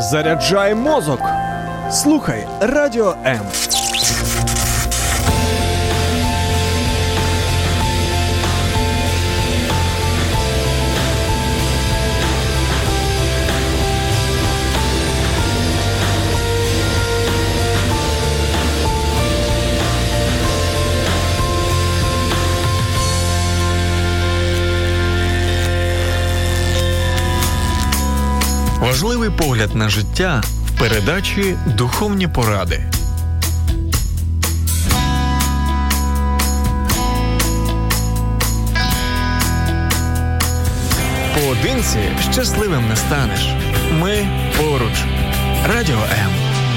Заряджай мозок. Слухай Радіо М. Важливий погляд на життя в передачі «Духовні поради». Поодинці щасливим не станеш. Ми поруч. Радіо М.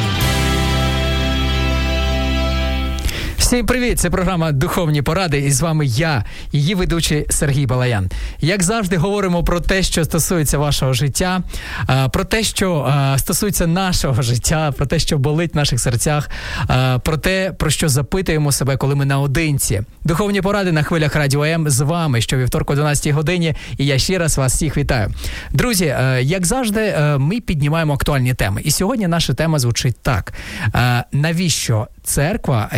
Всім привіт! Це програма «Духовні поради» і з вами я, її ведучий Сергій Балаян. Як завжди говоримо про те, що стосується вашого життя, про те, що стосується нашого життя, про те, що болить в наших серцях, про те, про що запитуємо себе, коли ми наодинці. «Духовні поради» на хвилях Радіо М з вами щовівторку о 12 годині, і я ще раз вас всіх вітаю. Друзі, як завжди, ми піднімаємо актуальні теми. І сьогодні наша тема звучить так. Навіщо церква,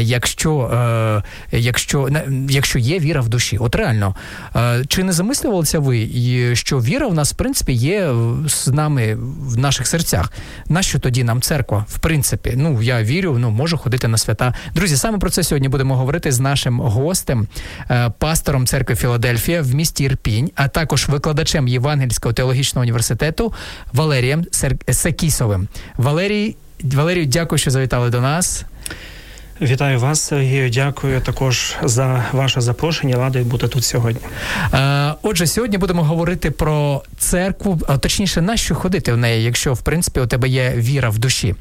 якщо є віра в душі? От реально, чи не замислювалися ви, що віра в нас, в принципі, є з нами в наших серцях? Нащо тоді нам церква? В принципі, я вірю, можу ходити на свята. Друзі, саме про це сьогодні будемо говорити з нашим гостем, пастором церкви Філадельфія в місті Ірпінь, а також викладачем Євангельського теологічного університету Валерієм Секісовим. Валерію, дякую, що завітали до нас. Вітаю вас, Сергію. Дякую також за ваше запрошення. Радий бути тут сьогодні. Отже, сьогодні будемо говорити про церкву, а точніше, на що ходити в неї, якщо, в принципі, у тебе є віра в душі.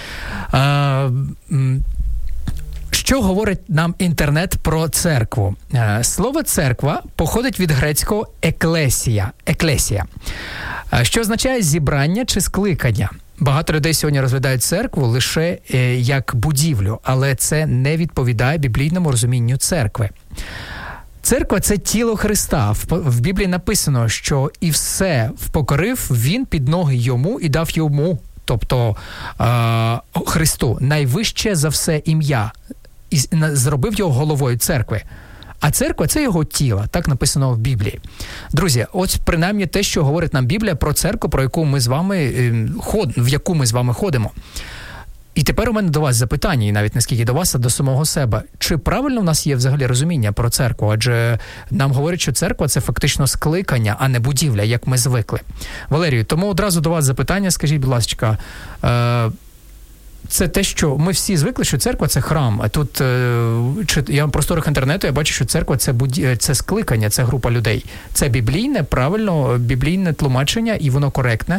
Що говорить нам інтернет про церкву? Слово «церква» походить від грецького «еклесія», що означає «зібрання» чи «скликання». Багато людей сьогодні розглядають церкву лише як будівлю, але це не відповідає біблійному розумінню церкви. Церква – це тіло Христа. В Біблії написано, що і все впокорив Він під ноги йому і дав йому, тобто Христу, найвище за все ім'я, і зробив його головою церкви. А церква – це його тіло, так написано в Біблії. Друзі, ось принаймні те, що говорить нам Біблія про церкву, в яку ми з вами ходимо. І тепер у мене до вас запитання, і навіть не скільки до вас, а до самого себе. Чи правильно в нас є взагалі розуміння про церкву? Адже нам говорять, що церква – це фактично скликання, а не будівля, як ми звикли. Валерію, тому одразу до вас запитання, скажіть, будь ласка, це те, що ми всі звикли, що церква – це храм. А тут, я в просторах інтернету, я бачу, що церква – це скликання, це група людей. Це біблійне, правильно, біблійне тлумачення, і воно коректне?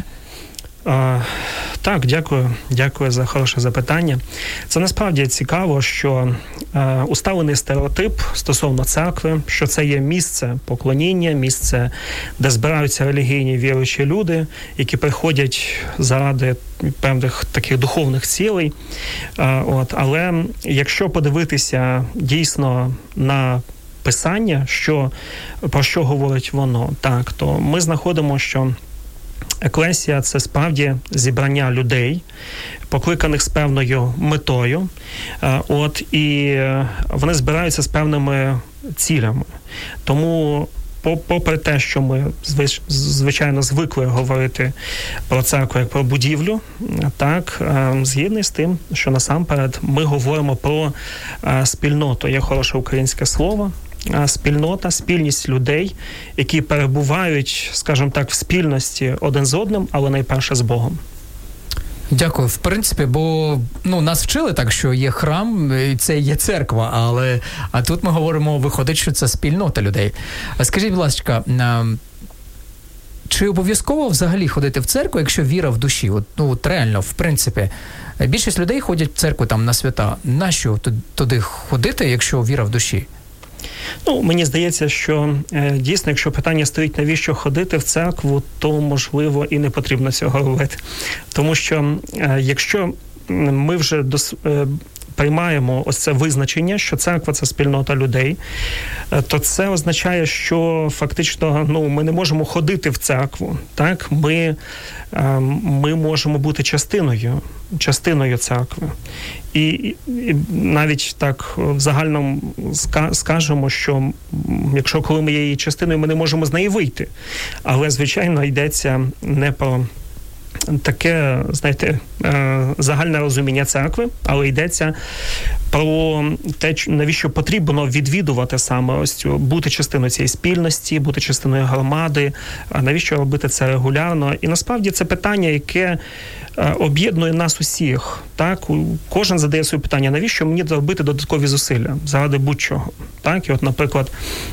Так, дякую за хороше запитання. Це насправді цікаво, що усталений стереотип стосовно церкви, що це є місце поклоніння, місце, де збираються релігійні віруючі люди, які приходять заради певних таких духовних цілей. Але якщо подивитися дійсно на Писання, про що говорить воно, так, то ми знаходимо, що еклесія – це справді зібрання людей, покликаних з певною метою, і вони збираються з певними цілями. Тому, попри те, що ми, звичайно, звикли говорити про церкву як про будівлю, так, згідний з тим, що насамперед ми говоримо про спільноту. Є хороше українське слово. Спільнота, спільність людей, які перебувають, скажімо так, в спільності один з одним, але найперше з Богом. Дякую. В принципі, бо нас вчили так, що є храм, і це є церква, а тут ми говоримо, виходить, що це спільнота людей. Скажіть, будь ласка, чи обов'язково взагалі ходити в церкву, якщо віра в душі? От реально, в принципі, більшість людей ходять в церкву там на свята. Нащо туди ходити, якщо віра в душі? Мені здається, що дійсно, якщо питання стоїть, навіщо ходити в церкву, то, можливо, і не потрібно цього робити. Тому що, якщо ми вже приймаємо ось це визначення, що церква – це спільнота людей, то це означає, що фактично ми не можемо ходити в церкву. Так? Ми можемо бути частиною церкви. І навіть так в загальному скажемо, що якщо коли ми є її частиною, ми не можемо з неї вийти. Але, звичайно, йдеться не про таке, знаєте, загальне розуміння церкви, але йдеться про те, навіщо потрібно відвідувати саме ось цю, бути частиною цієї спільності, бути частиною громади, навіщо робити це регулярно. І насправді це питання, яке об'єднує нас усіх. Так? Кожен задає своє питання, навіщо мені робити додаткові зусилля заради будь-чого. Так? І от, наприклад,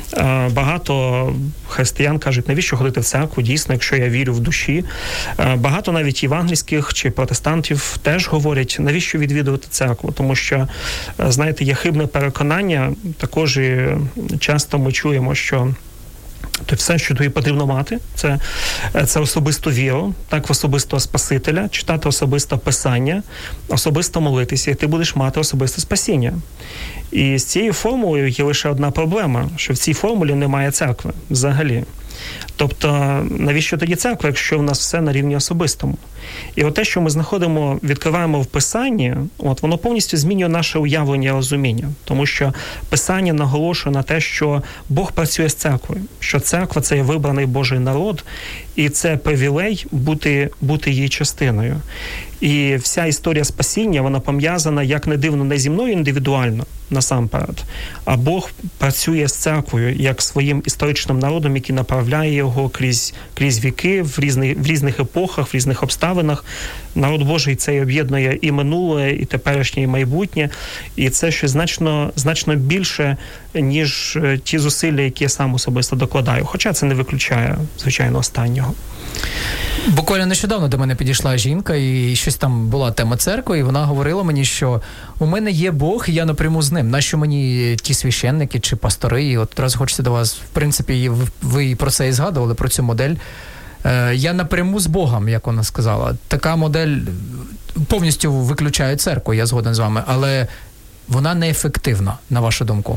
багато християн кажуть, навіщо ходити в церкву, дійсно, якщо я вірю в душі. Багато навіть євангельських чи протестантів теж говорять, навіщо відвідувати церкву, тому що, знаєте, є хибне переконання, також і часто ми чуємо, що то все, що тобі потрібно мати, це особисту віру, так, в особистого Спасителя, читати особисте Писання, особисто молитися, і ти будеш мати особисте спасіння. І з цією формулою є лише одна проблема, що в цій формулі немає церкви взагалі. Тобто, навіщо тоді церква, якщо в нас все на рівні особистому? І от те, що ми відкриваємо в Писанні, воно повністю змінює наше уявлення і розуміння. Тому що Писання наголошує на те, що Бог працює з церквою, що церква – це є вибраний Божий народ, і це привілей бути її частиною. І вся історія спасіння, вона пов'язана, як не дивно, не зі мною індивідуально, насамперед, а Бог працює з церквою, як своїм історичним народом, який направляє його крізь віки, в різних епохах, в різних обставинах. Народ Божий це об'єднує і минуле, і теперішнє, і майбутнє. І це щось значно більше, ніж ті зусилля, які я сам особисто докладаю. Хоча це не виключає, звичайно, останнього. Буквально нещодавно до мене підійшла жінка, і щось там була тема церкви, і вона говорила мені, що у мене є Бог, і я напряму з ним. Нащо мені ті священники чи пастори? І от одразу хочеться до вас, в принципі, ви про це і згадували, про цю модель. Я напряму з Богом, як вона сказала. Така модель повністю виключає церкву, я згоден з вами, але вона неефективна, на вашу думку.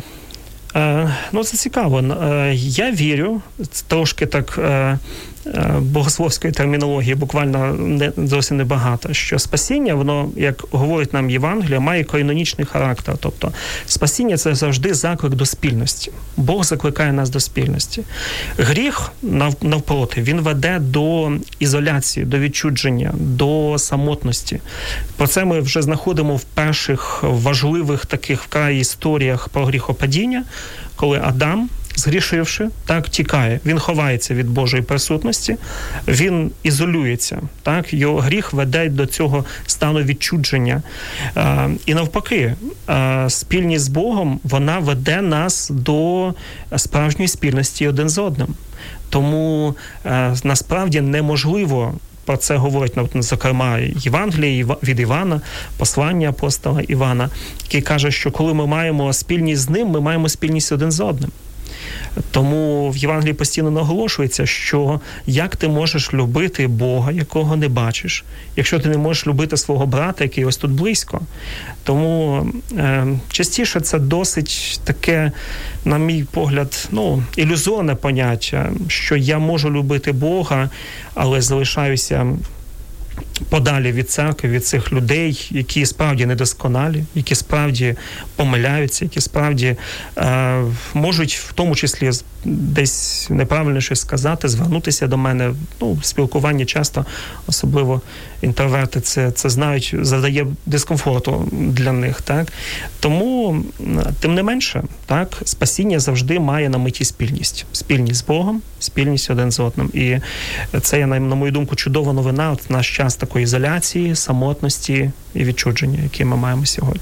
Це цікаво. Я вірю, трошки так богословської термінології, буквально зовсім небагато, що спасіння, воно, як говорить нам Євангелія, має канонічний характер. Тобто спасіння – це завжди заклик до спільності. Бог закликає нас до спільності. Гріх, навпроти, він веде до ізоляції, до відчудження, до самотності. Про це ми вже знаходимо в перших важливих таких вкрай історіях про гріхопадіння, коли Адам, згрішивши, так, тікає. Він ховається від Божої присутності, він ізолюється, так, його гріх веде до цього стану відчудження. І навпаки, спільність з Богом, вона веде нас до справжньої спільності один з одним. Тому насправді неможливо, про це говорить, зокрема, Євангеліє від Івана, послання апостола Івана, який каже, що коли ми маємо спільність з ним, ми маємо спільність один з одним. Тому в Євангелії постійно наголошується, що як ти можеш любити Бога, якого не бачиш, якщо ти не можеш любити свого брата, який ось тут близько. Тому частіше це досить таке, на мій погляд, ілюзорне поняття, що я можу любити Бога, але залишаюся подалі від церкви, від цих людей, які справді недосконалі, які справді помиляються, які справді можуть в тому числі десь неправильно щось сказати, звернутися до мене. В спілкуванні часто, особливо інтроверти, це знають, завдає дискомфорту для них. Так? Тому, тим не менше, так, спасіння завжди має на меті спільність. Спільність з Богом, спільність один з одним. І це, на мою думку, чудова новина. От наш час такої ізоляції, самотності і відчудження, які ми маємо сьогодні.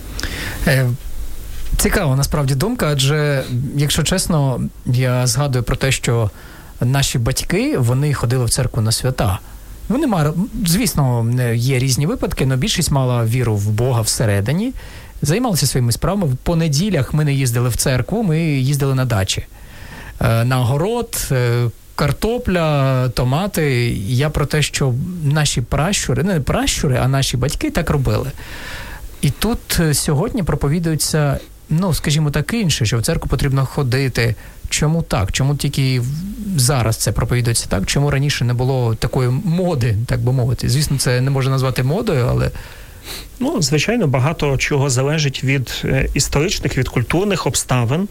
Цікава, насправді, думка, адже, якщо чесно, я згадую про те, що наші батьки, вони ходили в церкву на свята. Вони мали, звісно, є різні випадки, але більшість мала віру в Бога всередині, займалися своїми справами. По неділях ми не їздили в церкву, ми їздили на дачі. На город, картопля, томати. Я про те, що наші пращури, не пращури, а наші батьки так робили. І тут сьогодні проповідується, скажімо так, інше, що в церкву потрібно ходити. Чому так? Чому тільки зараз це проповідується так? Чому раніше не було такої моди, так би мовити? Звісно, це не можна назвати модою, але... Звичайно, багато чого залежить від історичних, від культурних обставин.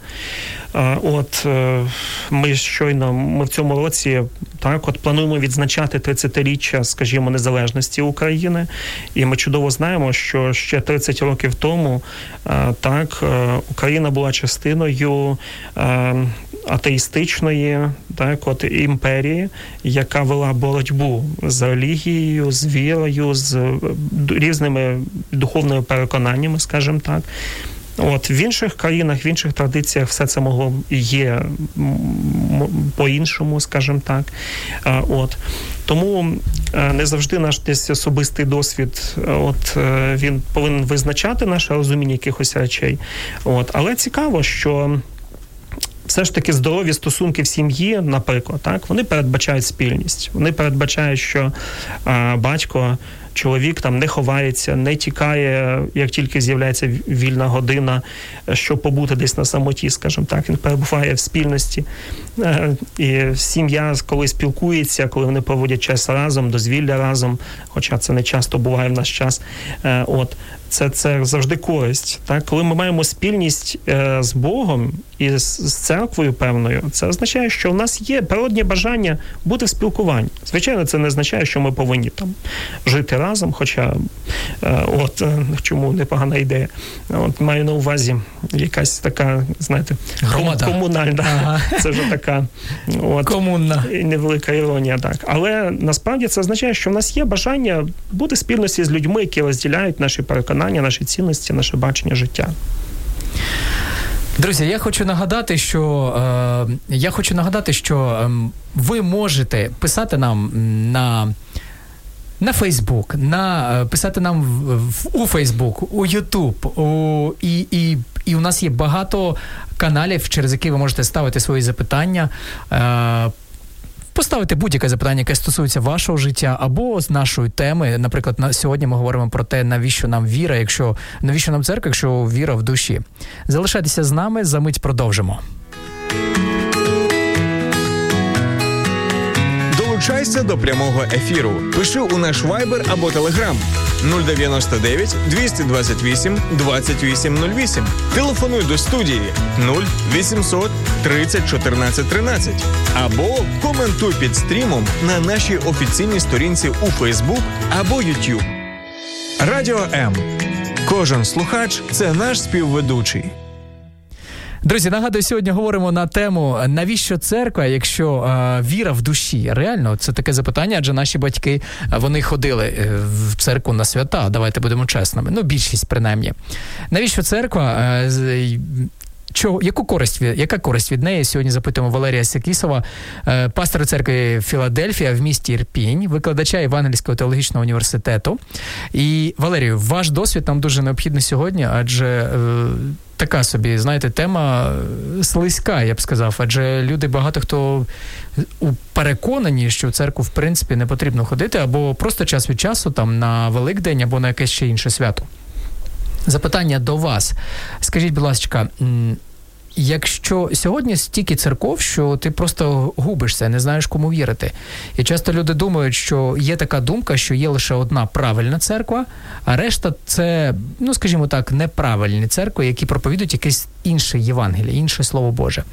Ми в цьому році плануємо відзначати 30-річчя, скажімо, незалежності України. І ми чудово знаємо, що ще 30 років тому Україна була частиною атеїстичної імперії, яка вела боротьбу з релігією, з вірою, з різними духовними переконаннями, скажімо так. В інших країнах, в інших традиціях все це могло і є по-іншому, скажімо так. Тому не завжди наш десь особистий досвід, він повинен визначати наше розуміння якихось речей. Але цікаво, що все ж таки здорові стосунки в сім'ї, наприклад, вони передбачають спільність. Вони передбачають, що батько, чоловік не ховається, не тікає, як тільки з'являється вільна година, щоб побути десь на самоті, скажімо так. Він перебуває в спільності. І сім'я, коли спілкується, коли вони проводять час разом, дозвілля разом, хоча це не часто буває в наш час, це завжди користь. Коли ми маємо спільність з Богом і з церквою певною, це означає, що в нас є природнє бажання бути в спілкуванні. Звичайно, це не означає, що ми повинні жити разом, хоча чому непогана ідея. Маю на увазі якась така, знаєте, комунальна. Ага. Це вже така комунна невелика іронія, так. Але насправді це означає, що в нас є бажання бути в спільності з людьми, які розділяють наші переконання, наші цінності, наше бачення життя. Друзі, я хочу нагадати, що ви можете писати нам на Фейсбук, писати нам у Фейсбук, у Ютуб, і у нас є багато каналів, через які ви можете ставити свої запитання, поставити будь-яке запитання, яке стосується вашого життя або з нашої теми. Наприклад, сьогодні ми говоримо про те, навіщо нам віра, навіщо нам церква, якщо віра в душі. Залишайтеся з нами, за мить продовжимо. Долучайся до прямого ефіру. Пиши у наш Viber або Telegram 099 228 2808. Телефонуй до студії 0800 30 14 13. Або коментуй під стрімом на нашій офіційній сторінці у Facebook або YouTube. Радіо М. Кожен слухач – це наш співведучий. Друзі, нагадую, сьогодні говоримо на тему «Навіщо церква, якщо віра в душі?» Реально, це таке запитання, адже наші батьки, вони ходили в церкву на свята, давайте будемо чесними, більшість принаймні. Навіщо церква? Яка користь від неї? Сьогодні запитуємо Валерія Секісова, пастора церкви Філадельфія в місті Ірпінь, викладача Євангельського теологічного університету. І, Валерію, ваш досвід нам дуже необхідний сьогодні, адже така собі, знаєте, тема слизька, я б сказав, адже люди, багато хто переконані, що в церкву, в принципі, не потрібно ходити, або просто час від часу, на Великдень, або на якесь ще інше свято. Запитання до вас. Скажіть, будь ласка, якщо сьогодні стільки церков, що ти просто губишся, не знаєш, кому вірити. І часто люди думають, що є така думка, що є лише одна правильна церква, а решта це, скажімо так, неправильні церкви, які проповідують якесь інше Євангеліє, інше Слово Боже.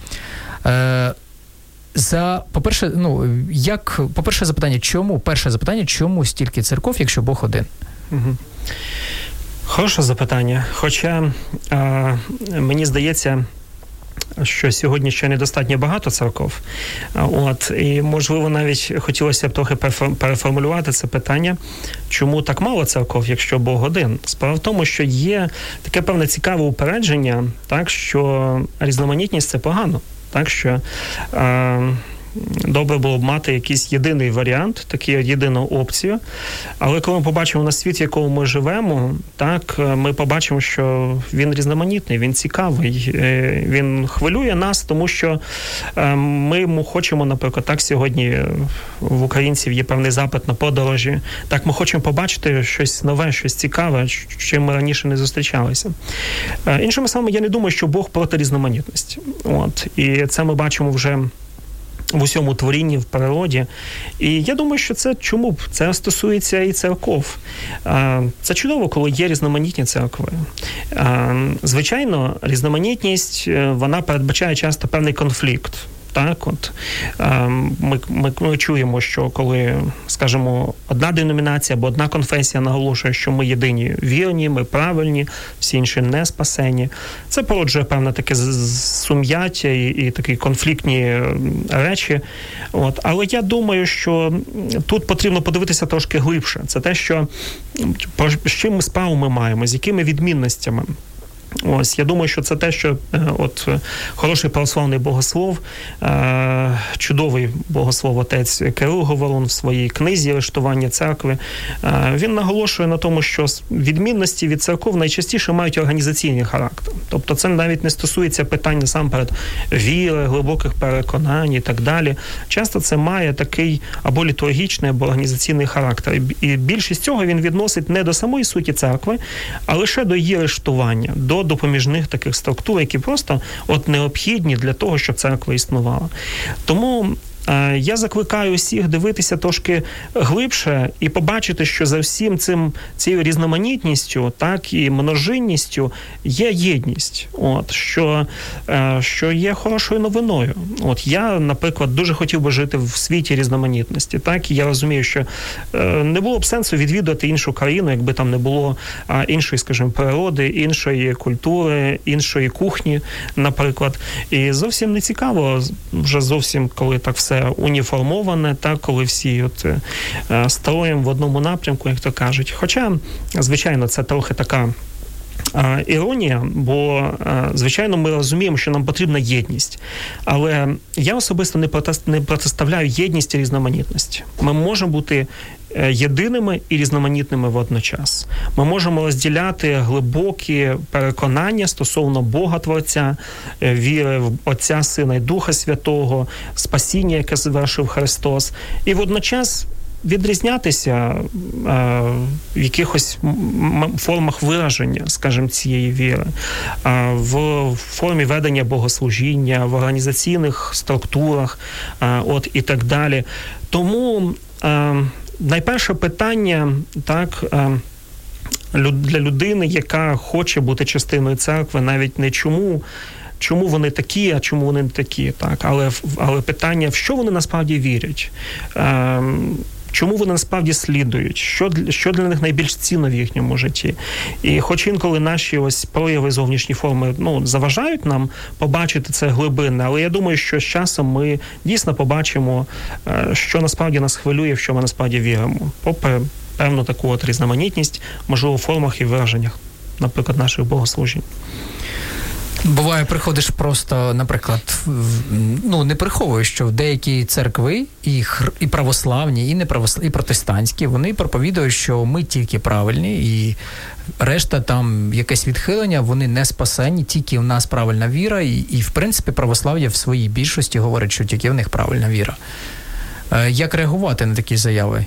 По-перше, запитання, чому? Перше запитання, чому стільки церков, якщо Бог один? Угу. Хороше запитання. Хоча мені здається, що сьогодні ще недостатньо багато церков. І, можливо, навіть хотілося б трохи переформулювати це питання, чому так мало церков, якщо Бог один. Справа в тому, що є таке певне цікаве упередження, що різноманітність – це погано. Що добре було б мати якийсь єдиний варіант, таку єдину опцію. Але коли ми побачимо на світ, в якому ми живемо, так, ми побачимо, що він різноманітний, він цікавий, він хвилює нас, тому що ми хочемо, наприклад, так сьогодні в українців є певний запит на подорожі. Так, ми хочемо побачити щось нове, щось цікаве, з чим ми раніше не зустрічалися. Іншими словами, я не думаю, що Бог проти різноманітності. От. І це ми бачимо вже в усьому творінні, в природі. І я думаю, що це чому б? Це стосується і церков. Це чудово, коли є різноманітні церкви. Звичайно, різноманітність, вона передбачає часто певний конфлікт. Так, от ми чуємо, що коли, скажімо, одна деномінація або одна конфесія наголошує, що ми єдині вірні, ми правильні, всі інші не спасені. Це породжує певне таке сум'яття і такі конфліктні речі. От. Але я думаю, що тут потрібно подивитися трошки глибше. Це те, що з чим ми справу ми маємо, з якими відмінностями. Ось, я думаю, що це те, що от хороший православний богослов, чудовий богослов отець Кирил Говорун в своїй книзі «Рештування церкви», він наголошує на тому, що відмінності від церков найчастіше мають організаційний характер. Тобто це навіть не стосується питань насамперед віри, глибоких переконань і так далі. Часто це має такий або літургічний, або організаційний характер. І більшість цього він відносить не до самої суті церкви, а лише до її рештування, до допоміжних таких структур, які просто от необхідні для того, щоб церква існувала. Тому я закликаю усіх дивитися трошки глибше і побачити, що за всім цією різноманітністю, так, і множинністю є єдність, от, що є хорошою новиною. От я, наприклад, дуже хотів би жити в світі різноманітності, так, і я розумію, що не було б сенсу відвідувати іншу країну, якби там не було іншої, скажімо, природи, іншої культури, іншої кухні, наприклад. І зовсім не цікаво, вже зовсім, коли так все уніформоване, так, коли всі от строєм в одному напрямку, як то кажуть. Хоча, звичайно, це трохи така іронія, бо, звичайно, ми розуміємо, що нам потрібна єдність. Але я особисто не протиставляю єдність і різноманітності. Ми можемо бути єдиними і різноманітними водночас. Ми можемо розділяти глибокі переконання стосовно Бога Творця, віри в Отця, Сина і Духа Святого, спасіння, яке звершив Христос, і водночас відрізнятися в якихось формах вираження, скажімо, цієї віри, в формі ведення богослужіння, в організаційних структурах, от, і так далі. Тому найперше питання, так, для людини, яка хоче бути частиною церкви, навіть не чому вони такі, а чому вони не такі, так, але питання, в що вони насправді вірять, чому вони насправді слідують, що для них найбільш цінно в їхньому житті. І хоч інколи наші ось прояви, зовнішні форми, заважають нам побачити це глибинне, але я думаю, що з часом ми дійсно побачимо, що насправді нас хвилює, в що ми насправді віримо. Попри певну таку от різноманітність, можливо, в формах і вираженнях, наприклад, наших богослужінь. Буває, приходиш просто, наприклад, не приховую, що в деякі церкви, і православні, і неправославні, і протестантські, вони проповідують, що ми тільки правильні, і решта там якесь відхилення, вони не спасені, тільки в нас правильна віра, і в принципі, православ'я в своїй більшості говорить, що тільки в них правильна віра. Як реагувати на такі заяви?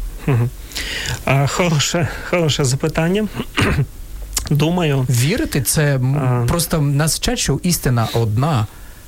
Хороше запитання. Думаю. Вірити – це просто нас вчать, що істина одна.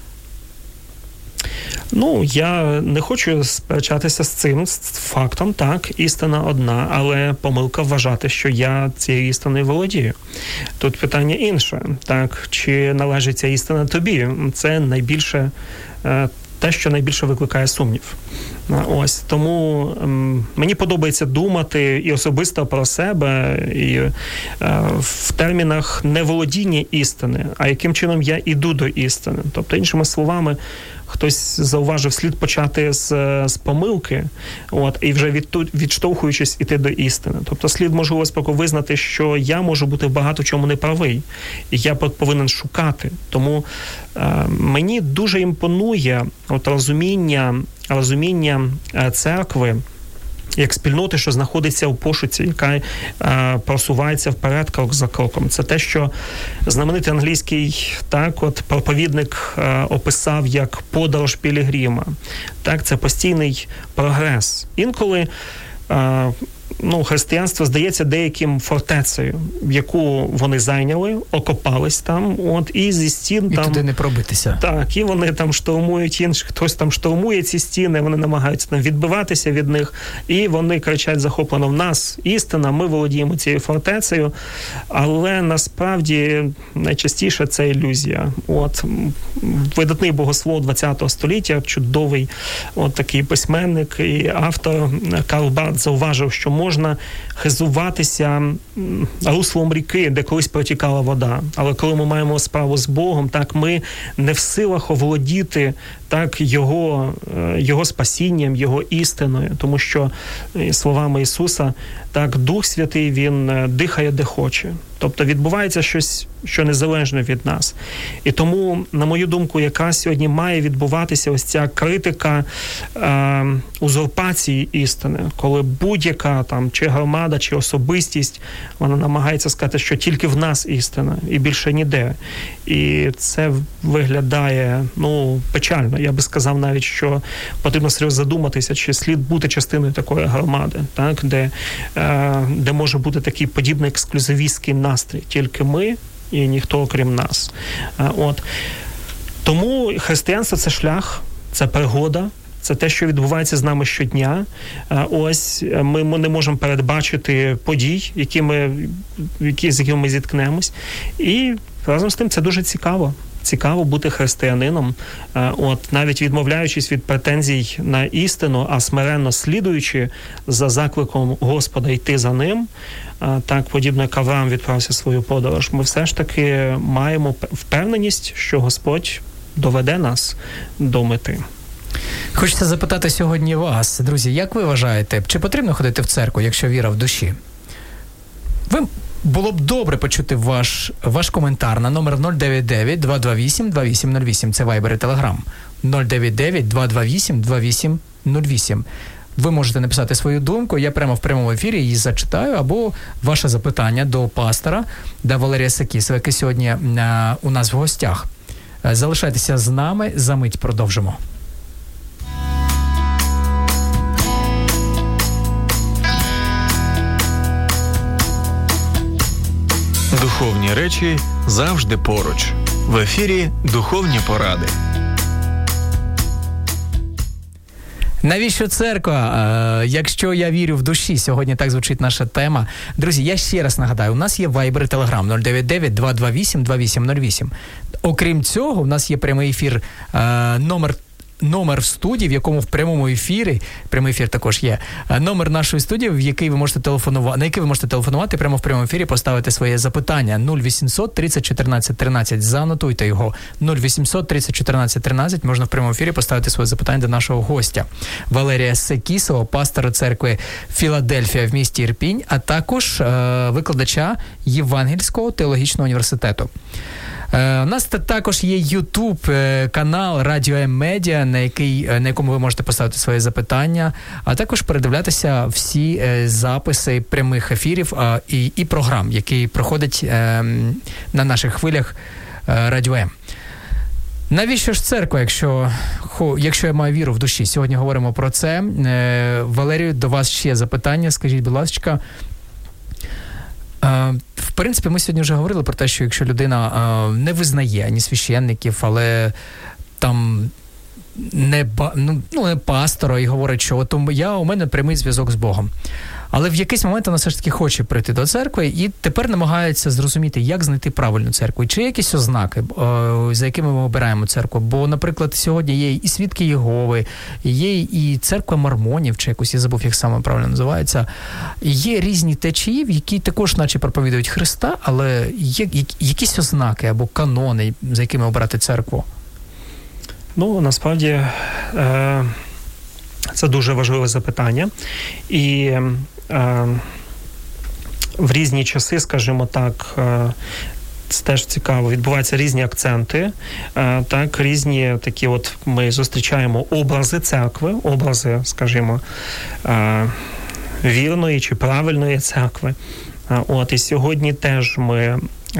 Я не хочу сперечатися з цим фактом, так, істина одна, але помилка вважати, що я цією істиною володію. Тут питання інше, так, чи належить ця істина тобі? Це найбільше те, що найбільше викликає сумнів. Ось, тому мені подобається думати і особисто про себе, і в термінах не володіння істини, а яким чином я іду до істини. Тобто, іншими словами, хтось зауважив, слід почати з помилки, і вже відштовхуючись іти до істини. Тобто слід, можливо, спокійно визнати, що я можу бути в багато чому неправий, і я повинен шукати. Тому мені дуже імпонує розуміння церкви як спільноти, що знаходиться в пошуці, яка просувається вперед крок за кроком. Це те, що знаменитий англійський проповідник описав як подорож пілігрима. Це постійний прогрес. Інколи християнство здається деяким фортецею, яку вони зайняли, окопались там, і зі стін і туди не пробитися. Так, і вони там штурмують інших, хтось там штурмує ці стіни, вони намагаються там відбиватися від них, і вони кричать захоплено: в нас істина, ми володіємо цією фортецею, але насправді найчастіше це ілюзія. Видатний богослов ХХ століття, чудовий такий письменник і автор Карл Барth зауважив, що можна хизуватися руслом ріки, де колись протікала вода. Але коли ми маємо справу з Богом, ми не в силах оволодіти його спасінням, його істиною. Тому що, словами Ісуса, Дух Святий, Він дихає, де хоче. Тобто відбувається щось, що незалежно від нас. І тому, на мою думку, якраз сьогодні має відбуватися ось ця критика узурпації істини, коли будь-яка чи громада, чи особистість, вона намагається сказати, що тільки в нас істина, і більше ніде. І це виглядає, печально. Я би сказав навіть, що потрібно серйозно задуматися, чи слід бути частиною такої громади, де може бути такий подібний ексклюзивістський настрій. Тільки ми і ніхто окрім нас. Тому християнство – це шлях, це пригода, це те, що відбувається з нами щодня. Ми не можемо передбачити подій, з якими ми зіткнемось. І разом з тим це дуже цікаво. Цікаво бути християнином, навіть відмовляючись від претензій на істину, а смиренно слідуючи за закликом Господа йти за ним, подібно як Авраам відправився свою подорож, ми все ж таки маємо впевненість, що Господь доведе нас до мети. Хочеться запитати сьогодні вас, друзі, як ви вважаєте, чи потрібно ходити в церкву, якщо віра в душі? Було б добре почути ваш коментар на номер 099-228-2808. Це Viber і Telegram. 099-228-2808. Ви можете написати свою думку, я прямо в прямому ефірі її зачитаю, або ваше запитання до пастора, до Валерія Сакісова, який сьогодні у нас в гостях. Залишайтеся з нами, за мить продовжимо. Духовні речі завжди поруч. В ефірі «Духовні поради». Навіщо церква? Якщо я вірю в душі, сьогодні так звучить наша тема. Друзі, я ще раз нагадаю, у нас є Viber і Telegram 099-228-2808. Окрім цього, у нас є прямий ефір, номер в студії, в якому в прямому ефірі, прямий ефір також є, номер нашої студії, на який ви можете телефонувати, прямо в прямому ефірі поставити своє запитання. 0800 30 14 13, занотуйте його. 0800 30 14 13, можна в прямому ефірі поставити своє запитання до нашого гостя. Валерія Сакісова, пастора церкви Філадельфія в місті Ірпінь, а також викладача Євангельського теологічного університету. У нас також є YouTube-канал Радіо М Медіа, на якому ви можете поставити свої запитання, а також передивлятися всі записи прямих ефірів і програм, які проходять на наших хвилях Радіо М. Навіщо ж церква, якщо я маю віру в душі? Сьогодні говоримо про це. Валерію, до вас ще запитання. Скажіть, будь ласка, в принципі, ми сьогодні вже говорили про те, що якщо людина не визнає ані священників, але там не пастора і говорить, що у мене прямий зв'язок з Богом. Але в якийсь момент вона все ж таки хоче прийти до церкви і тепер намагається зрозуміти, як знайти правильну церкву. Чи є якісь ознаки, за якими ми обираємо церкву? Бо, наприклад, сьогодні є і Свідки Єгови, є і церква Мормонів, чи якось, я забув, як саме правильно називається. Є різні течії, які також наче проповідують Христа, але є якісь ознаки або канони, за якими обирати церкву? Ну, насправді, це дуже важливе запитання. І в різні часи, скажімо так, це теж цікаво, відбуваються різні акценти, так, різні такі от ми зустрічаємо образи церкви, образи, скажімо, вірної чи правильної церкви. От, і сьогодні теж ми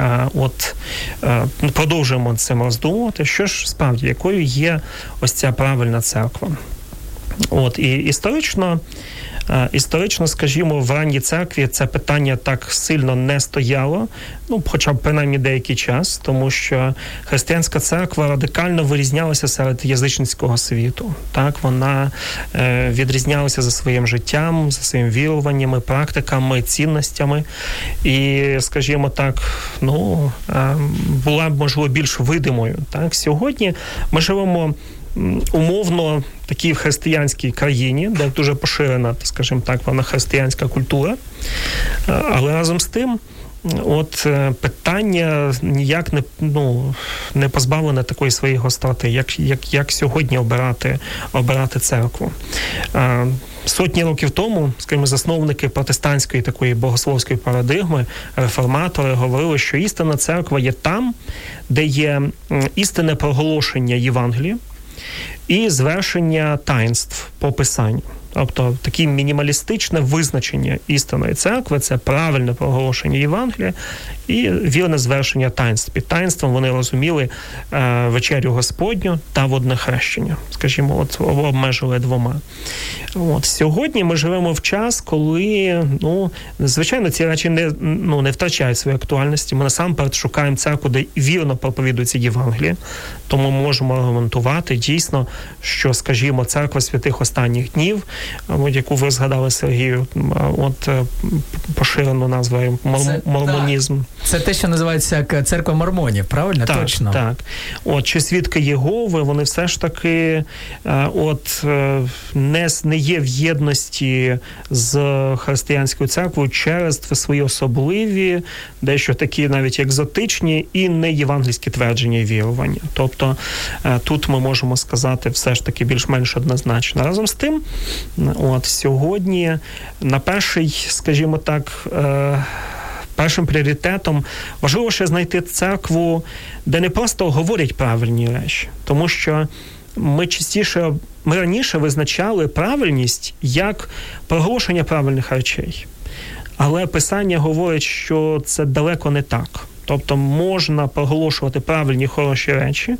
продовжуємо цим роздумувати, що ж справді, якою є ось ця правильна церква. От, і історично, скажімо, в ранній церкві це питання так сильно не стояло, ну, хоча б принаймні деякий час, тому що християнська церква радикально вирізнялася серед язичницького світу. Так, вона відрізнялася за своїм життям, за своїми віруваннями, практиками, цінностями. І, скажімо так, ну, була, можливо, більш видимою. Так, сьогодні ми живемо умовно такій християнській країні, де дуже поширена, скажімо так, вона християнська культура, але разом з тим от питання ніяк не позбавлене такої своєї гостроти, як сьогодні обирати церкву. Сотні років тому, скажімо, засновники протестантської такої богословської парадигми, реформатори, говорили, що істинна церква є там, де є істинне проголошення Євангелія і звершення таїнств по Писанню. Тобто таке мінімалістичне визначення істинної церкви – це правильне проголошення Євангелія і вірне звершення таїнств. Під таїнством вони розуміли вечерю Господню та водне хрещення. Скажімо, от обмежили двома. От. Сьогодні ми живемо в час, коли, звичайно, ці речі не втрачають своєї актуальності. Ми насамперед шукаємо церкву, де вірно проповідується Євангеліє. Тому можемо аргументувати дійсно, що, скажімо, церква святих останніх днів, яку ви згадали, Сергію, от поширену назвою мормонізм. Це те, що називається церква мормонів, правильно? Так, точно. Так. От, чи свідки Єгови, вони все ж таки не є в єдності з християнською церквою через свої особливі, дещо такі навіть екзотичні і не євангельські твердження і вірування. Тобто тут ми можемо сказати все ж таки більш-менш однозначно. Разом з тим, сьогодні на перший, скажімо так, першим пріоритетом важливо ще знайти церкву, де не просто говорять правильні речі, тому що ми раніше визначали правильність як проголошення правильних речей. Але Писання говорить, що це далеко не так. Тобто можна проголошувати правильні, хороші речі,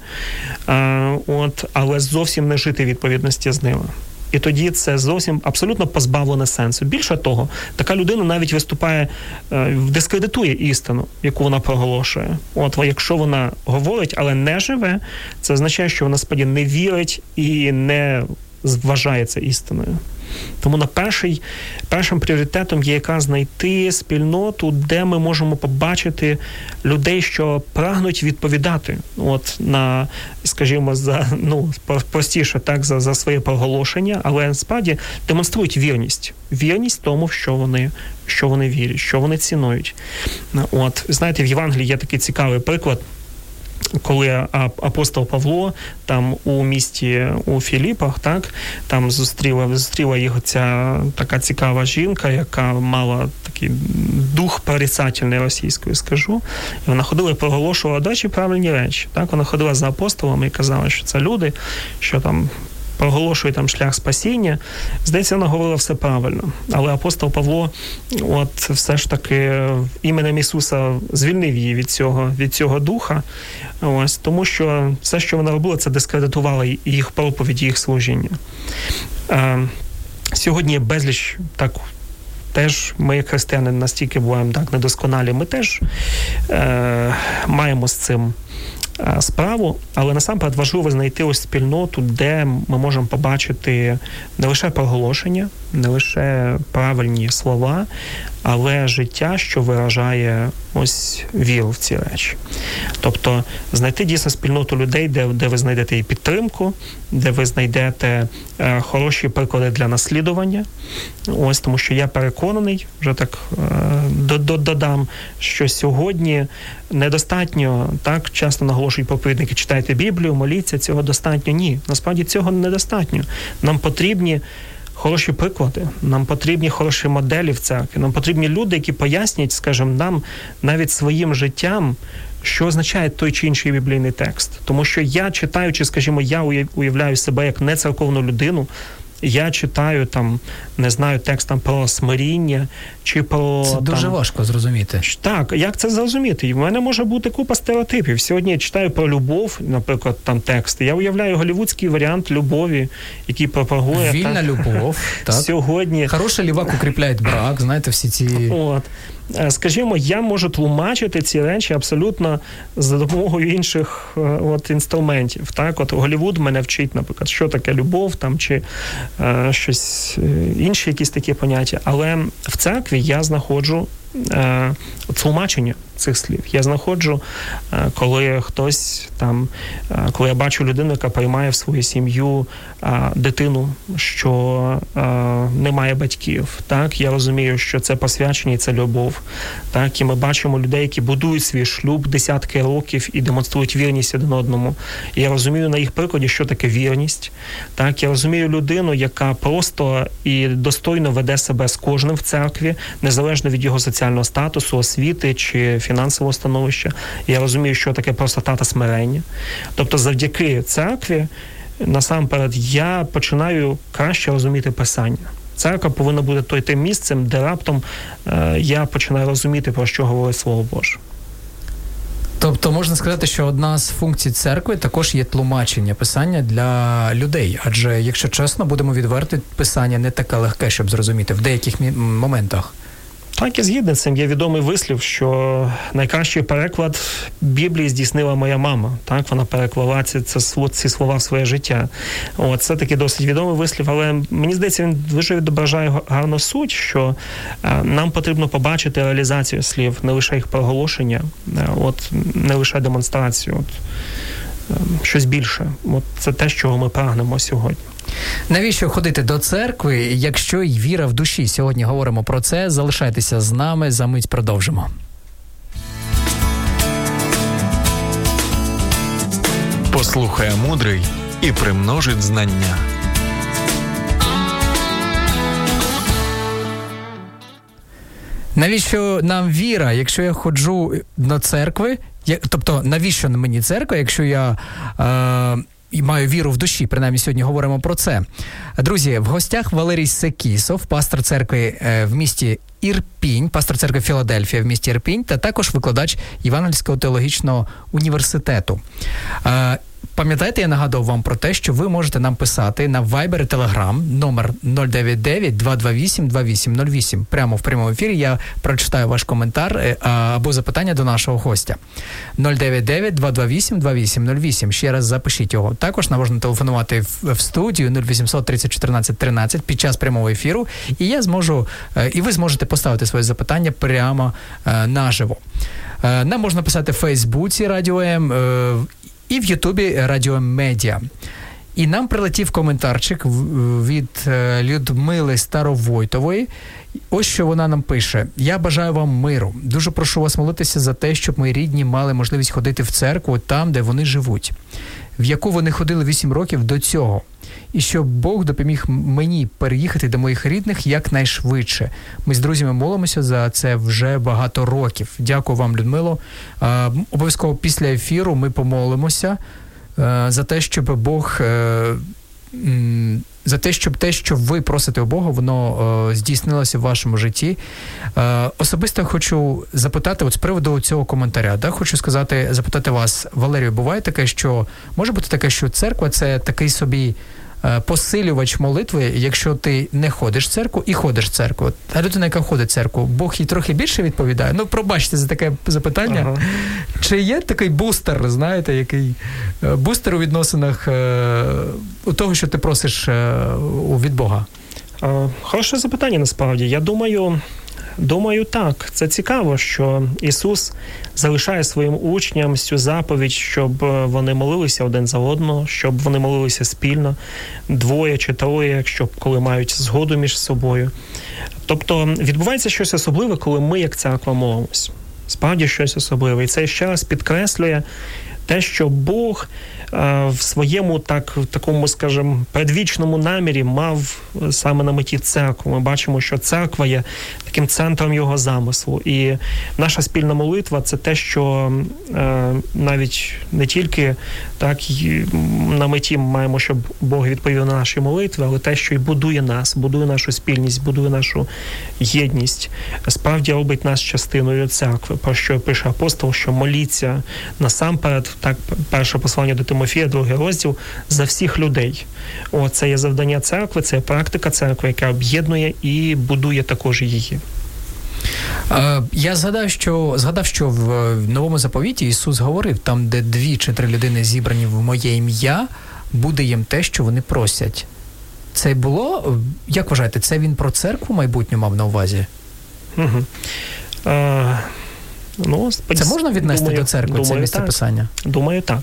але зовсім не жити в відповідності з ними. І тоді це зовсім абсолютно позбавлене сенсу. Більше того, така людина навіть виступає, дискредитує істину, яку вона проголошує. Якщо вона говорить, але не живе, це означає, що вона справді не вірить і не вважає це істиною. Тому першим пріоритетом є якраз знайти спільноту, де ми можемо побачити людей, що прагнуть відповідати на, скажімо, простіше так, за своє проголошення, але справді демонструють вірність. Вірність тому, що вони вірять, що вони цінують. Знаєте, в Євангелії є такий цікавий приклад, коли апостол Павло там у місті у Філіпах, так, там зустріла його ця така цікава жінка, яка мала такий дух порицательний російською, скажу. І вона ходила і проголошувала, до речі, правильні речі. Так, вона ходила за апостолами і казала, що це люди, що там проголошує там шлях спасіння. Здається, вона говорила все правильно. Але апостол Павло все ж таки іменем Ісуса звільнив її від цього духа. Тому що все, що вона робила, це дискредитувало їх проповіді, їх служіння. Сьогодні є безліч так. Теж ми, як християни, настільки буваємо так недосконалі, ми теж маємо з цим справу, але насамперед важливо знайти ось спільноту, де ми можемо побачити не лише проголошення, не лише правильні слова, але життя, що виражає ось віру в ці речі. Тобто знайти дійсно спільноту людей, де ви знайдете і підтримку, де ви знайдете хороші приклади для наслідування. Ось, тому що я переконаний, вже так додам, що сьогодні недостатньо, так, часто наголошують проповідники, читайте Біблію, моліться, цього достатньо. Ні, насправді цього недостатньо. Нам потрібні хороші приклади, нам потрібні хороші моделі в церкві, нам потрібні люди, які пояснять, скажімо, нам навіть своїм життям, що означає той чи інший біблійний текст. Тому що я читаючи, скажімо, я уявляю себе як нецерковну людину, я читаю там, не знаю, текст там про смиріння чи про... Це дуже важко зрозуміти. Так, як це зрозуміти? І в мене може бути купа стереотипів. Сьогодні я читаю про любов, наприклад, там тексти. Я уявляю голлівудський варіант любові, який пропагує... Вільна любов, так. Сьогодні... Хороший лівак укріпляє брак, знаєте, всі ці... От. Скажімо, я можу тлумачити ці речі абсолютно за допомогою інших інструментів. Так? От Голлівуд мене вчить, наприклад, що таке любов, там, чи щось інші якісь такі поняття. Але в церкві я знаходжу тлумачення цих слів. Я знаходжу, коли хтось там, коли я бачу людину, яка приймає в свою сім'ю дитину, що не має батьків. Так? Я розумію, що це посвячення і це любов. Так? І ми бачимо людей, які будують свій шлюб десятки років і демонструють вірність один одному. І я розумію на їх прикладі, що таке вірність. Так? Я розумію людину, яка просто і достойно веде себе з кожним в церкві, незалежно від його соціального статусу, освіти чи фінансового становища. Я розумію, що таке простота та смирення. Тобто завдяки церкві, насамперед, я починаю краще розуміти Писання. Церква повинна бути тим місцем, де раптом я починаю розуміти, про що говорить Слово Боже. Тобто можна сказати, що одна з функцій церкви також є тлумачення Писання для людей. Адже, якщо чесно, будемо відверти, Писання не таке легке, щоб зрозуміти в деяких моментах. Так, я згідний з цим. Є відомий вислів, що найкращий переклад Біблії здійснила моя мама. Так, вона переклала ці слова в своє життя. Це такий досить відомий вислів, але мені здається, він дуже відображає гарну суть, що нам потрібно побачити реалізацію слів, не лише їх проголошення, не лише демонстрацію, щось більше. Це те, чого ми прагнемо сьогодні. Навіщо ходити до церкви, якщо й віра в душі? Сьогодні говоримо про це. Залишайтеся з нами, за мить продовжимо. Послухає мудрий і примножить знання. Навіщо нам віра, якщо я ходжу до церкви? Тобто, навіщо мені церква, якщо я... і маю віру в душі, принаймні сьогодні говоримо про це. Друзі, в гостях Валерій Секісов, пастор церкви в місті Ірпінь, пастор церкви Філадельфія в місті Ірпінь, та також викладач Євангельського теологічного університету. Пам'ятаєте, я нагадував вам про те, що ви можете нам писати на Viber і Telegram, номер 099-228-2808. Прямо в прямому ефірі я прочитаю ваш коментар або запитання до нашого гостя. 099-228-2808. Ще раз запишіть його. Також нам можна телефонувати в студію 0800 30 14 13 під час прямого ефіру, і ви зможете поставити своє запитання прямо наживо. Нам можна писати в Фейсбуці Радіо М, і в Ютубі Радіо Медіа. І нам прилетів коментарчик від Людмили Старовойтової. Ось що вона нам пише. «Я бажаю вам миру. Дуже прошу вас молитися за те, щоб мої рідні мали можливість ходити в церкву там, де вони живуть, в яку вони ходили 8 років до цього. І щоб Бог допоміг мені переїхати до моїх рідних якнайшвидше. Ми з друзями молимося за це вже багато років». Дякую вам, Людмило. Обов'язково після ефіру ми помолимося за те, щоб Бог... за те, щоб те, що ви просите у Бога, воно здійснилося в вашому житті. Особисто хочу запитати, з приводу цього коментаря, хочу запитати вас, Валерію, буває таке, що, може бути таке, що церква – це такий собі посилювач молитви, якщо ти не ходиш в церкву і ходиш в церкву. А людина, яка ходить в церкву, Бог їй трохи більше відповідає? Пробачте за таке запитання. Ага. Чи є такий бустер, знаєте, який бустер у відносинах у того, що ти просиш від Бога? Хороше запитання, насправді. Я думаю, Думаю, так. Це цікаво, що Ісус залишає своїм учням цю заповідь, щоб вони молилися один за одного, щоб вони молилися спільно, двоє чи троє, якщо коли мають згоду між собою. Тобто відбувається щось особливе, коли ми, як церква, молимось. Справді щось особливе. І це ще раз підкреслює те, що Бог в своєму такому, скажімо, предвічному намірі мав саме на меті церкву. Ми бачимо, що церква є таким центром його замислу. І наша спільна молитва – це те, що навіть не тільки так на меті ми маємо, щоб Бог відповів на наші молитви, але те, що і будує нас, будує нашу спільність, будує нашу єдність, справді робить нас частиною церкви. Про що пише апостол, що моліться насамперед, так, перше послання до Тимофія, 2 розділ, за всіх людей. Це є завдання церкви, це є практика церкви, яка об'єднує і будує також її. Я згадав, що в Новому заповіті Ісус говорив, там, де 2 чи 3 людини зібрані в моє ім'я, буде їм те, що вони просять. Це було, як вважаєте, це він про церкву майбутню мав на увазі? Угу. Це можна віднести до церкви, це місце писання? Думаю, так.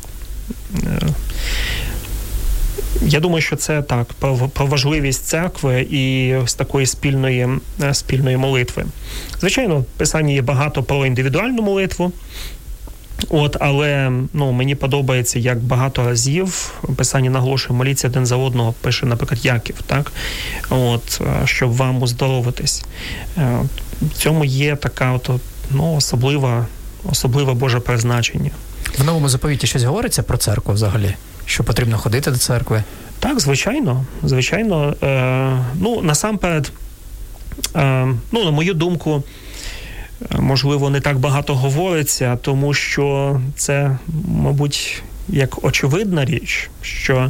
Я думаю, що це так, про важливість церкви і з такої спільної молитви. Звичайно, в Писанні є багато про індивідуальну молитву, але мені подобається, як багато разів Писання наголошує, моліться один за одного, пише, наприклад, Яків, так? Щоб вам оздоровитись. В цьому є така особливе Боже призначення. В Новому заповіті щось говориться про церкву взагалі? Що потрібно ходити до церкви? Так, звичайно. Насамперед, на мою думку, можливо, не так багато говориться, тому що це, мабуть, як очевидна річ, що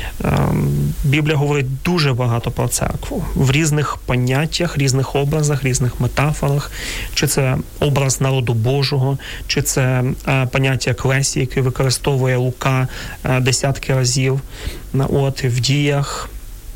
Біблія говорить дуже багато про церкву в різних поняттях, різних образах, різних метафорах. Чи це образ народу Божого, чи це поняття еклесії, яке використовує Лука десятки разів в діях.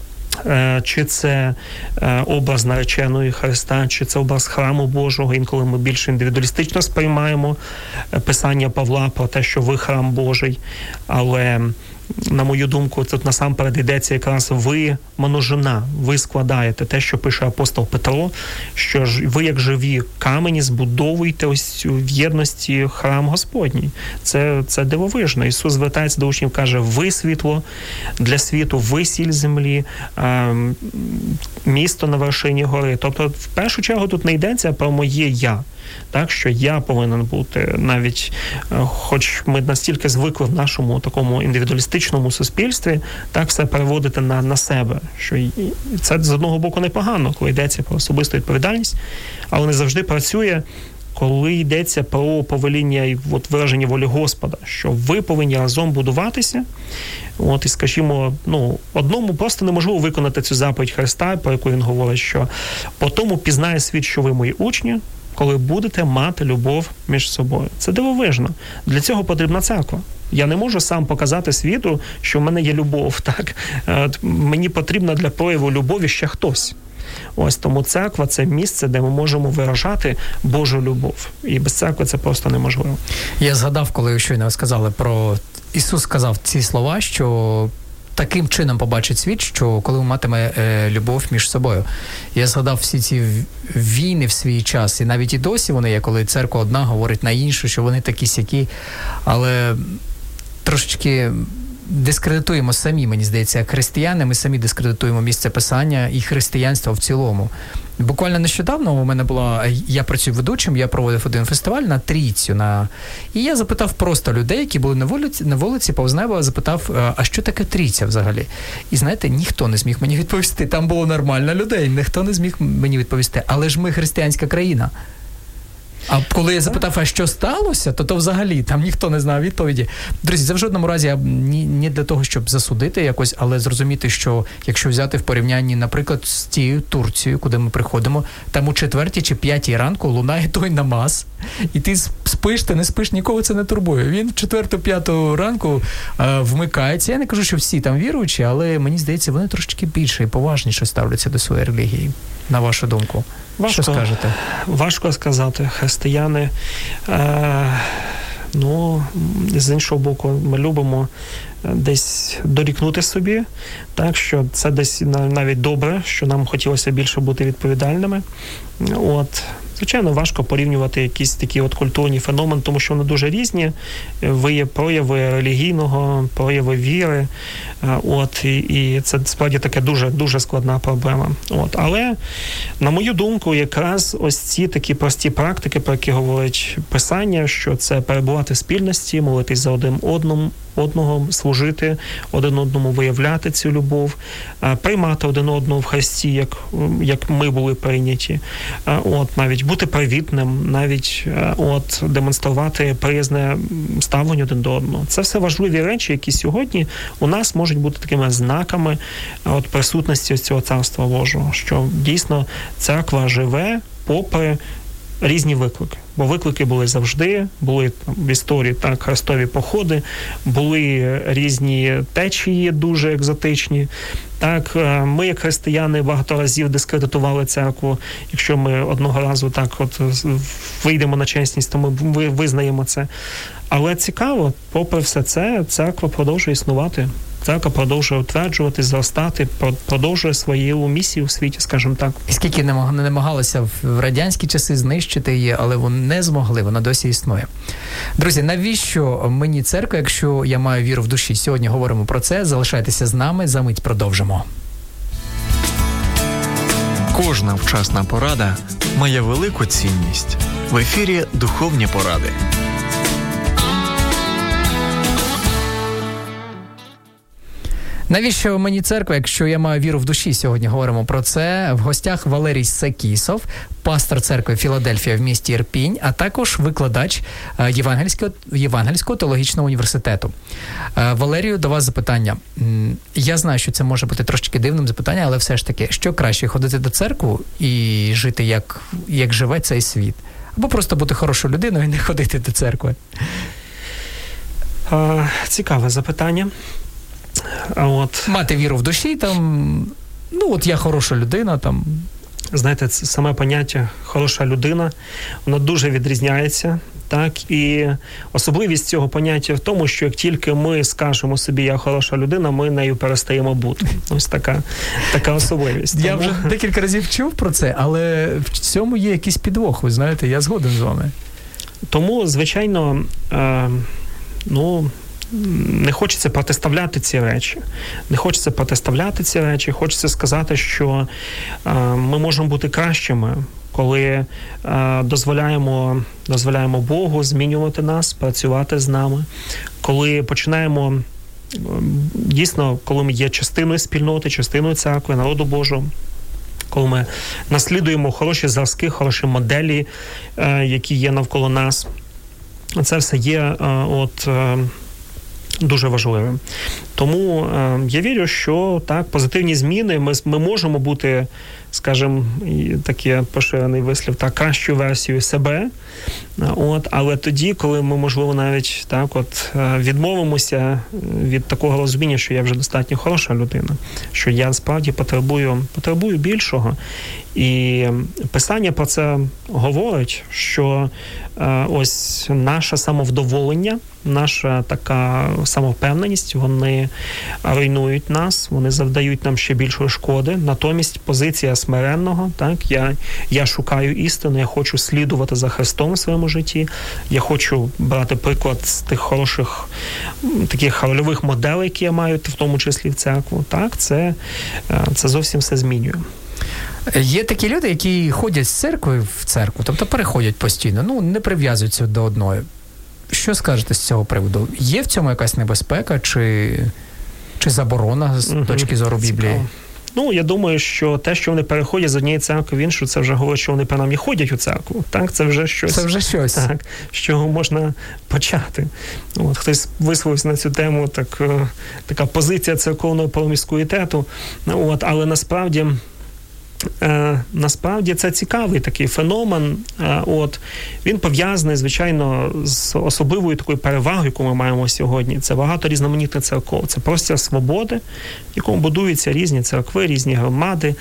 Чи це образ нареченої Христа, чи це образ храму Божого. Інколи ми більш індивідуалістично сприймаємо писання Павла про те, що ви храм Божий. Але, на мою думку, тут насамперед йдеться якраз ви множина, ви складаєте те, що пише апостол Петро, що ж ви, як живі камені, збудовуєте ось в єдності храм Господній. Це дивовижно. Ісус звертається до учнів, каже, ви світло для світу, ви сіль землі, місто на вершині гори. Тобто, в першу чергу, тут не йдеться про моє «я». Так, що я повинен бути, навіть хоч ми настільки звикли в нашому такому індивідуалістичному суспільстві, так все переводити на себе. Що це з одного боку непогано, коли йдеться про особисту відповідальність, але не завжди працює, коли йдеться про повеління і вираження волі Господа, що ви повинні разом будуватися. І, скажімо, одному просто неможливо виконати цю заповідь Христа, про яку він говорить, що «по тому пізнає світ, що ви мої учні, коли будете мати любов між собою». Це дивовижно. Для цього потрібна церква. Я не можу сам показати світу, що в мене є любов. Так? Мені потрібно для прояву любові ще хтось. Тому церква – це місце, де ми можемо виражати Божу любов. І без церкви це просто неможливо. Я згадав, коли щойно ви сказали про... Ісус сказав ці слова, що таким чином побачить світ, що коли матиме любов між собою. Я згадав всі ці війни в свій час, і навіть і досі вони є, коли церква одна говорить на іншу, що вони такі-сякі, але трошечки дискредитуємо самі, мені здається, як християни, ми самі дискредитуємо місце писання і християнство в цілому. Буквально нещодавно у мене я працюю ведучим, я проводив один фестиваль на Трійцю. І я запитав просто людей, які були на вулиці повз неба, запитав, а що таке Трійця взагалі? І знаєте, ніхто не зміг мені відповісти. Там було нормально людей, ніхто не зміг мені відповісти. Але ж ми християнська країна. А коли я запитав, а що сталося, то взагалі там ніхто не знав відповіді. Друзі, це в жодному разі не для того, щоб засудити якось, але зрозуміти, що якщо взяти в порівнянні, наприклад, з тією Турцією, куди ми приходимо, там о 4 чи 5 ранку лунає той намаз, і ти спиш, ти не спиш, нікого це не турбує. Він в 4-5 ранку вмикається. Я не кажу, що всі там віруючі, але мені здається, вони трошечки більше і поважніше ставляться до своєї релігії, на вашу думку. Що скажете? Важко сказати. Християни, з іншого боку, ми любимо десь дорікнути собі, так, що це десь навіть добре, що нам хотілося більше бути відповідальними. Звичайно, важко порівнювати якісь такі культурні феномени, тому що вони дуже різні. Є прояви релігійного, прояви віри. І це справді таке дуже, дуже складна проблема. Але, на мою думку, якраз ось ці такі прості практики, про які говорить Писання, що це перебувати в спільності, молитись за один одного, служити один одному, виявляти цю любов, приймати один одного в Христі, як ми були прийняті. Навіть бути привітним, навіть демонструвати приязне ставлення один до одного. Це все важливі речі, які сьогодні у нас можуть бути такими знаками присутності цього Царства Божого, що дійсно церква живе попри різні виклики. Бо виклики були завжди, були в історії хрестові походи, були різні течії дуже екзотичні. Ми, як християни, багато разів дискредитували церкву. Якщо ми одного разу вийдемо на чесність, то ми визнаємо це. Але цікаво, попри все це, церква продовжує існувати. Церква продовжує утверджуватись, зростати, продовжує свою місію в світі, скажімо так. І скільки не намагалися в радянські часи знищити її, але вони не змогли, вона досі існує. Друзі, навіщо мені церква, якщо я маю віру в душі? Сьогодні говоримо про це. Залишайтеся з нами, за мить продовжимо. Кожна вчасна порада має велику цінність. В ефірі «Духовні поради». Навіщо мені церква, якщо я маю віру в душі? Сьогодні говоримо про це. В гостях Валерій Секісов, пастор церкви Філадельфія в місті Ірпінь, а також викладач Євангельського теологічного університету. Валерію, до вас запитання. Я знаю, що це може бути трошки дивним запитанням, але все ж таки, що краще, ходити до церкви і жити, як живе цей світ? Або просто бути хорошою людиною і не ходити до церкви? Цікаве запитання. Мати віру в душі, я хороша людина, Знаєте, це саме поняття «хороша людина», воно дуже відрізняється, так? І особливість цього поняття в тому, що як тільки ми скажемо собі «я хороша людина», ми нею перестаємо бути. Ось така особливість. Я вже декілька разів чув про це, але в цьому є якийсь підвох, ви знаєте, я згоден з вами. Тому, звичайно, не хочеться протиставляти ці речі. Хочеться сказати, що ми можемо бути кращими, коли дозволяємо Богу змінювати нас, працювати з нами, коли починаємо, дійсно, коли ми є частиною спільноти, частиною церкви, народу Божого, коли ми наслідуємо хороші зразки, хороші моделі, які є навколо нас. Це все є дуже важливим. Тому я вірю, що позитивні зміни, ми можемо бути, скажімо, такий поширений вислів, кращою версією себе, але тоді, коли ми, можливо, навіть відмовимося від такого розуміння, що я вже достатньо хороша людина, що я справді потребую більшого. І Писання про це говорить, що ось наше самовдоволення, наша така самовпевненість, вони руйнують нас, вони завдають нам ще більшої шкоди. Натомість позиція смиренного, я шукаю істину, я хочу слідувати за Христом в своєму житті, я хочу брати приклад з тих хороших таких рольових моделей, які я маю, в тому числі в церкву. Це зовсім все змінює. Є такі люди, які ходять з церкви в церкву, тобто переходять постійно, не прив'язуються до одної. Що скажете з цього приводу? Є в цьому якась небезпека чи заборона з точки зору Біблії? Я думаю, що те, що вони переходять з однієї церкви в іншу, це вже говорить, що вони принаймні ходять у церкву. Це вже щось. Так, з чого можна почати. Хтось висловився на цю тему, така позиція церковного проміскуїтету. Але насправді насправді це цікавий такий феномен. Він пов'язаний, звичайно, з особливою такою перевагою, яку ми маємо сьогодні. Це багато різноманітних церков. Це простір свободи, в якому будуються різні церкви, різні громади.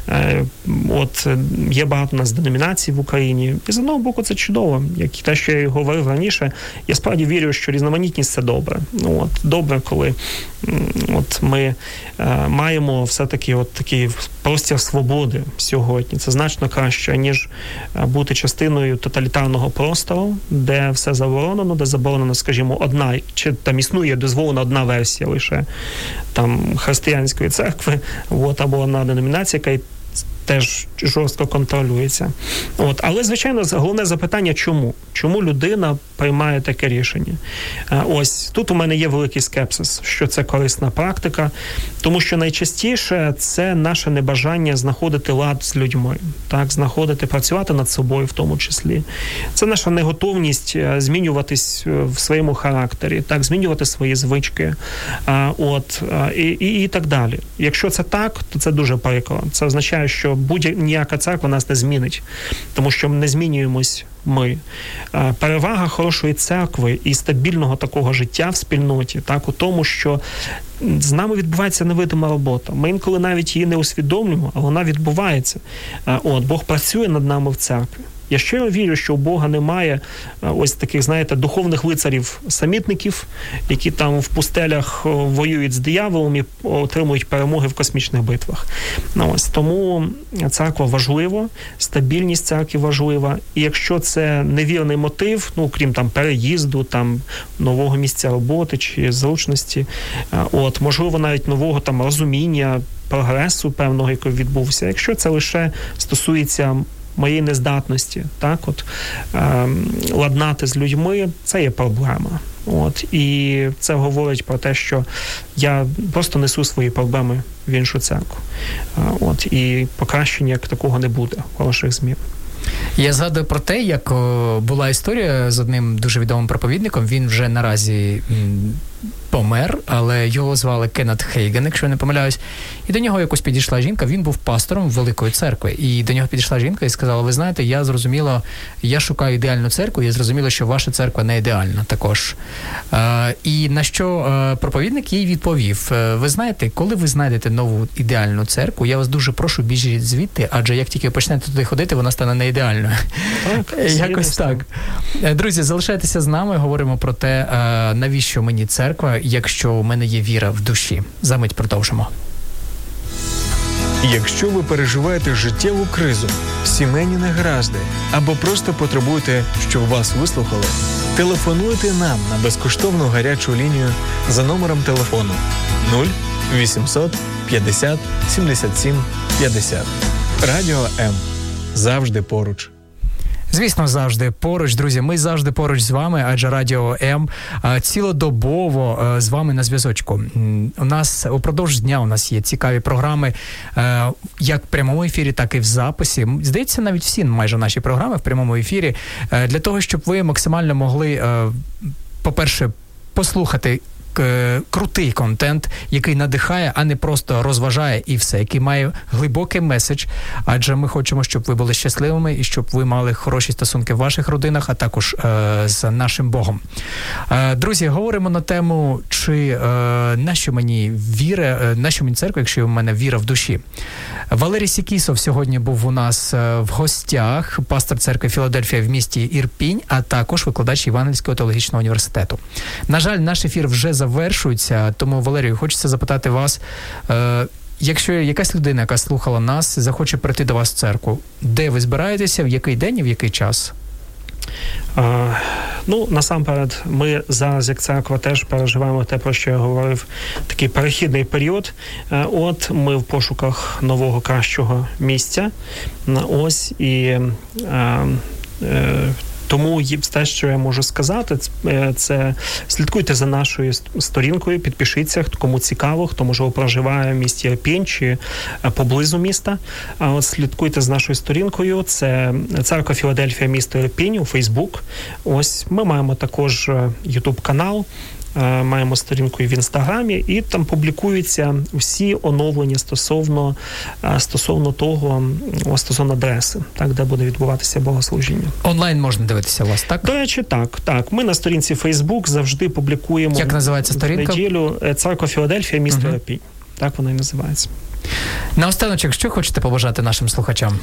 Є багато у нас деномінацій в Україні. І з одного боку це чудово. Як те, що я говорив раніше, я справді вірю, що різноманітність – це добре. Добре, коли ми маємо все-таки такий простір свободи сьогодні. Це значно краще, ніж бути частиною тоталітарного простору, де все заборонено, де заборонено, скажімо, одна, чи там існує дозволена одна версія лише там християнської церкви, або одна деномінація, яка теж жорстко контролюється. Але, звичайно, головне запитання – чому? Чому людина приймає таке рішення? Тут у мене є великий скепсис, що це корисна практика, тому що найчастіше це наше небажання знаходити лад з людьми, працювати над собою в тому числі. Це наша неготовність змінюватись в своєму характері, змінювати свої звички, і так далі. Якщо це так, то це дуже прикро. Це означає, що ніяка церква нас не змінить, тому що ми не змінюємось ми. Перевага хорошої церкви і стабільного такого життя в спільноті, у тому, що з нами відбувається невидима робота. Ми інколи навіть її не усвідомлюємо, а вона відбувається. Бог працює над нами в церкві. Я щиро вірю, що у Бога немає ось таких, духовних лицарів-самітників, які там в пустелях воюють з дияволом і отримують перемоги в космічних битвах. Тому церква важлива, стабільність церкви важлива. І якщо це невірний мотив, крім переїзду, нового місця роботи чи зручності, можливо, навіть нового розуміння, прогресу певного, який відбувся, якщо це лише стосується моєї нездатності, ладнати з людьми, це є проблема. І це говорить про те, що я просто несу свої проблеми в іншу церкву. І покращення як такого не буде, хороших змін. Я згадую про те, як була історія з одним дуже відомим проповідником. Він вже наразі помер, але його звали Кеннет Хейген, якщо я не помиляюсь. І до нього якось підійшла жінка, він був пастором Великої церкви. І до нього підійшла жінка і сказала: ви знаєте, я шукаю ідеальну церкву, я зрозуміла, що ваша церква не ідеальна також. І на що проповідник їй відповів: ви знаєте, коли ви знайдете нову ідеальну церкву, я вас дуже прошу, біжіть звідти, адже як тільки почнете туди ходити, вона стане неідеальною. Якось так. Друзі, залишайтеся з нами, говоримо про те, навіщо мені церква, якщо у мене є віра в душі. За мить продовжимо. Якщо ви переживаєте життєву кризу, сімейні негаразди або просто потребуєте, щоб вас вислухали, телефонуйте нам на безкоштовну гарячу лінію за номером телефону 0800 50 77 50. Радіо М. Завжди поруч. Звісно, завжди поруч, друзі. Ми завжди поруч з вами, адже Радіо М цілодобово з вами на зв'язочку. У нас упродовж дня у нас є цікаві програми, як в прямому ефірі, так і в записі. Здається, навіть всі майже наші програми в прямому ефірі, для того, щоб ви максимально могли, по-перше, послухати крутий контент, який надихає, а не просто розважає і все, який має глибокий меседж, адже ми хочемо, щоб ви були щасливими і щоб ви мали хороші стосунки в ваших родинах, а також з нашим Богом. Друзі, говоримо на тему, чи нащо мені віра, нащо мені церква, якщо у мене віра в душі. Валерій Сікісов сьогодні був у нас в гостях, пастор церкви Філадельфія в місті Ірпінь, а також викладач Євангельського теологічного університету. На жаль, наш ефір вже завершується, тому, Валерію, хочеться запитати вас, якщо якась людина, яка слухала нас, захоче прийти до вас в церкву, де ви збираєтеся, в який день і в який час? Насамперед, ми зараз, як церква, теж переживаємо те, про що я говорив, такий перехідний період. Ми в пошуках нового, кращого місця. Тому те, що я можу сказати, це слідкуйте за нашою сторінкою, підпишіться, кому цікаво, хто, можливо, проживає в місті Ірпінь чи поблизу міста. Слідкуйте за нашою сторінкою. Це церква Філадельфія, місто Ірпінь у Фейсбук. Ми маємо також YouTube-канал. маємо сторінку і в Інстаграмі, і там публікуються всі оновлення стосовно адреси, так, де буде відбуватися богослужіння. Онлайн можна дивитися вас, так? До речі, так. Ми на сторінці Facebook завжди публікуємо. Як називається сторінка? В неділю Церква Філадельфія, місто Ірпінь. Так вона і називається. Наостаночок, що хочете побажати нашим слухачам?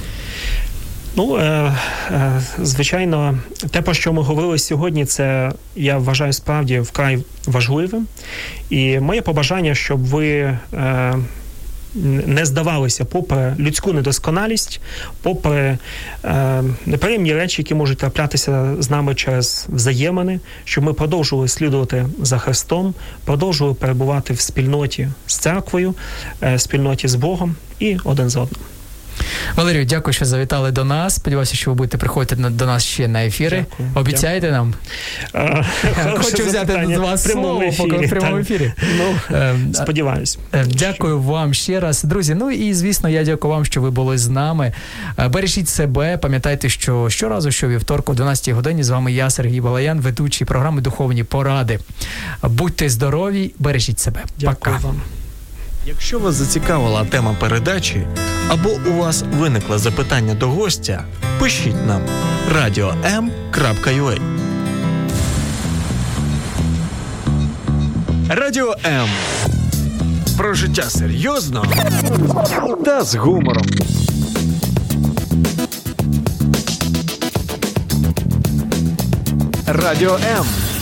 Звичайно, те, про що ми говорили сьогодні, це, я вважаю, справді вкрай важливим. І моє побажання, щоб ви не здавалися попри людську недосконалість, попри неприємні речі, які можуть траплятися з нами через взаємини, щоб ми продовжували слідувати за Христом, продовжували перебувати в спільноті з церквою, спільноті з Богом і один з одним. Валерію, дякую, що завітали до нас. Сподіваюся, що ви будете приходити до нас ще на ефіри. Дякую. Обіцяєте нам? Хочу взяти з вас слово в прямому ефірі. Сподіваюсь. Дякую вам ще раз. Друзі, і, звісно, я дякую вам, що ви були з нами. Бережіть себе, пам'ятайте, що щоразу, що вівторку о 12-й годині з вами я, Сергій Балаян, ведучий програми «Духовні поради». Будьте здорові, бережіть себе. Дякую Пока. вам. Якщо вас зацікавила тема передачі або у вас виникло запитання до гостя, пишіть нам radio.m.ua. Радіо М. Про життя серйозно та з гумором. Радіо М.